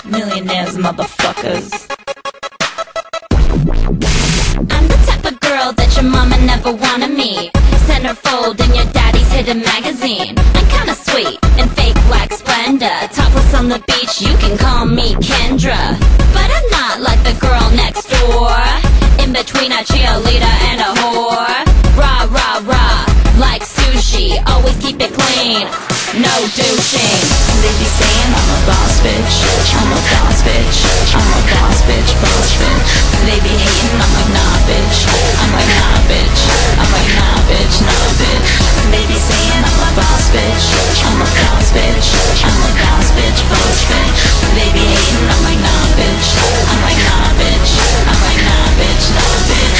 millionaires, motherfuckers. I'm the type of girl that your mama never wanted me. Centerfold in your daddy's hidden magazine. I'm kinda sweet and fake black splendor. Topless on the beach, you can call me Kendra. But I'm not like the girl next door, in between a cheerleader and a whore. Rah, rah, rah, like sushi, always keep it clean, no douching. They be saying I'm a boss bitch, I'm a boss bitch, I'm a boss bitch, boss bitch. They be hating, I'm like nah bitch, I'm like nah bitch, I'm like nah bitch, nah bitch. They be saying I'm a boss bitch, I'm a boss bitch, I'm a boss bitch, boss bitch. They be hating, I'm like nah bitch, I'm like nah bitch, I'm like nah bitch, nah bitch.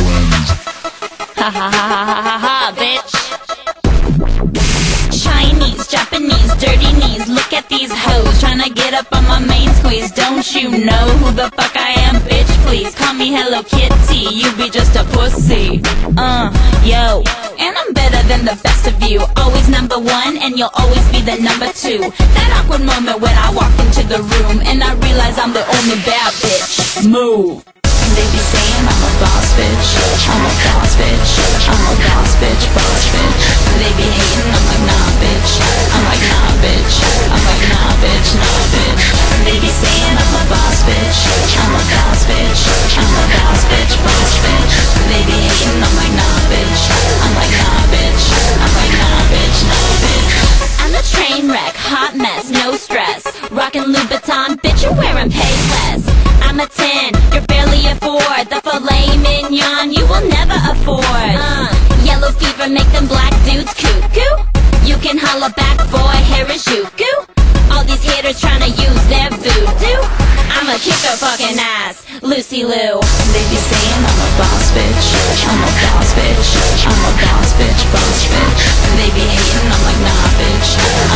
Ha ha ha ha ha ha ha, bitch. Chinese, Japanese, dirty knees. Look at these hoes tryna get up on my main squeeze. Don't you know who the fuck I am, bitch? Please call me Hello Kitty. You be just a pussy. Yo. And I'm better than the best of you. Always number one, and you'll always be the number two. That awkward moment when I walk into the room and I realize I'm the only bad bitch. Move. They be saying I'm a boss bitch, I'm a boss bitch, I'm a boss bitch, boss bitch. They be hating, I'm like nah bitch, I'm like nah bitch, I'm like nah bitch, nah bitch. They be saying I'm a boss bitch, I'm a boss bitch, I'm a boss bitch, boss bitch. They be hating, I'm like nah bitch, I'm like nah bitch, I'm like nah bitch, nah bitch. I'm a train wreck, hot mess, no stress. Rockin' Louboutin, bitch, you're wearing Payless. I'm a 10, you're barely a 4. The filet mignon you will never afford. Yellow fever make them black dudes cuckoo. You can holla back, boy, here is Yuku. All these haters tryna use their voodoo. I'ma kick her fucking ass, Lucy Liu. They be saying I'm a boss bitch, I'm a boss bitch, I'm a boss bitch, boss bitch. They be hating, I'm like nah bitch,